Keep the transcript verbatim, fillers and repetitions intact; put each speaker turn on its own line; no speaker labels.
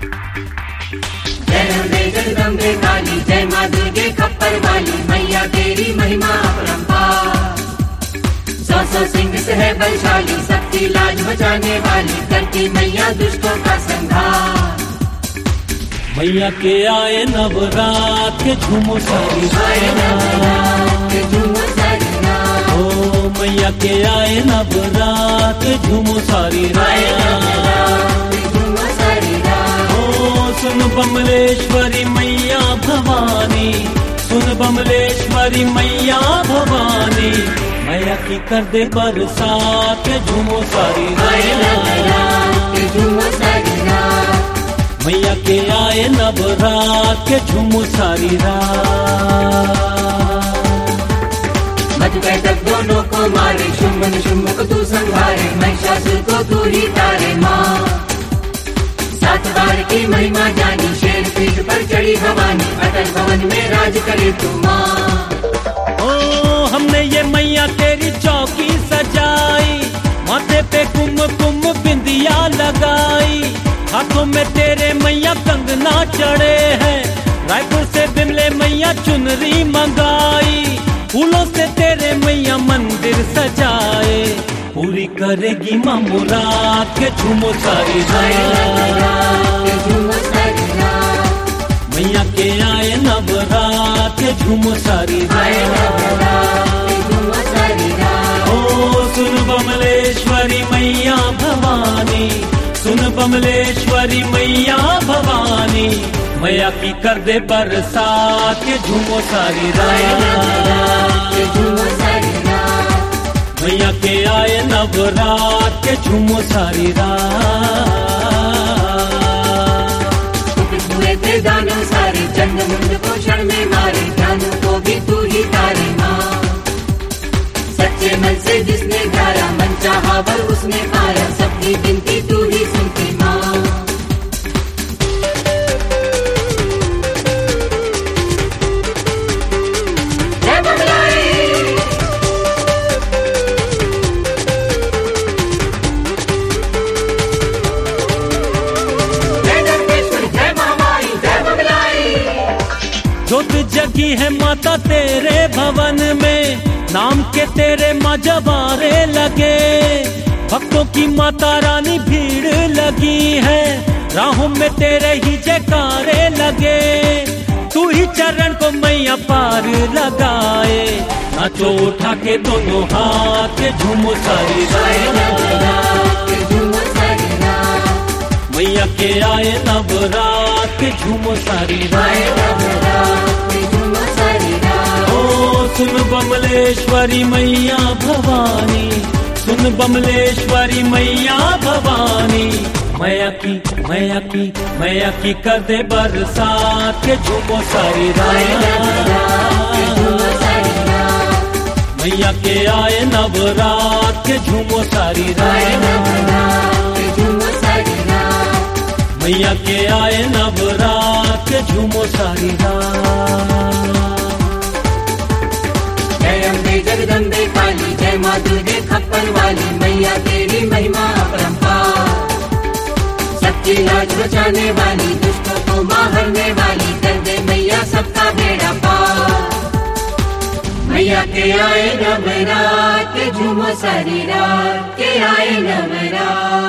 जय अम्बे जगदम्बे काली, जय माँ दुर्गे खप्पर वाली, मैया तेरी महिमा अपरंपार। सौ सौ सिंह से है बलशाली, सबकी लाज बचाने वाली, करती मैया दुष्टों का संहार।
मैया के आए नवरात के झूमो सारी रात,
झूमो सारी रात।
ओ मैया के आए नवरात के झूमो सारी रात,
झूमो सारी रात।
ओ सुन बमलेश्वरी मैया भवानी, सुन बमलेश्वरी मैया भवानी, मैया की कर दे बरसात के झूमो सारी रात,
झूमो सारी रात।
मैया के आए नवरात के झूमो सारी रात।
मधुकैटभ दोनों को मारे, शुंभ निशुंभ को तू संहारे, महिषासुर को तू ही तारे माँ। सात बार की महिमा जानी, शेर पीठ पर चढ़ी भवानी, अटल भवन में राज करे तू माँ।
ओ हमने ये मैया तेरी चौकी सजाई, माथे पे कुमकुम बिंदिया लगाई, हाथों में तेरे मैया कंगना चढ़े हैं, रायपुर से बिमले मैया चुनरी मंगाई, फूलों से तेरे मैया मंदिर सजाए, पूरी करेगी माँ मुराद के झूमो सारी रात,
झूमो सारी रात।
मैया के आए नवरात के झूमो सारी रात,
झूमो सारी रात।
ओ सुन बमलेश्वरी मैया भवानी, सुन बमलेश्वरी मैया भवानी, मैया की कर दे बरसात के झूमो सारी रात,
झूमो सारी रात।
मैया के आए नवरात के झूमो सारी रात।
हुए थे दानव सारे, चंड मुंड को क्षण में मारे, दानव को भी तू ही तारे माँ। सच्चे मन से जिसने ढारा, मन चाहा वर उसने पाया, सबकी गिनती तू ही सुनती माँ। जय बमलाई, जय दंतेश्वरी, जय महामाई, जय बमलाई।
ज्योत जगी है माता तेरे भवन में, नाम के तेरे माँ जवारे लगे, भक्तों की माता रानी भीड़ लगी है, राहों में तेरे ही जयकारे लगे, तू ही चरण को मैया पार लगाए, नाचो उठा के दोनों हाथ के झूमो सारी रात,
झूमो सारी रात।
मैया के आए नवरात के झूमो सारी रात,
झूमो सारी रात।
ओ सुन बमलेश्वरी मैया भवानी, सुन बमलेश्वरी मैया भवानी, मैया की मैया की मैया की कर दे बरसात के झूमो सारी रात, मैया के आए नवरात के झूमो सारी रात, मैया के आए नवरात के झूमो सारी रात।
जय अम्बे जगदम्बे काली, जय माँ दुर्गे खप्पर वाली, मैया तेरी महिमा अपरंपार। सबकी लाज बचाने वाली, दुष्टों को मारने वाली, कर दे मैया सबका बेड़ा पार। मैया के आए नवरात के झूमो सारी रात, के आए नवरात।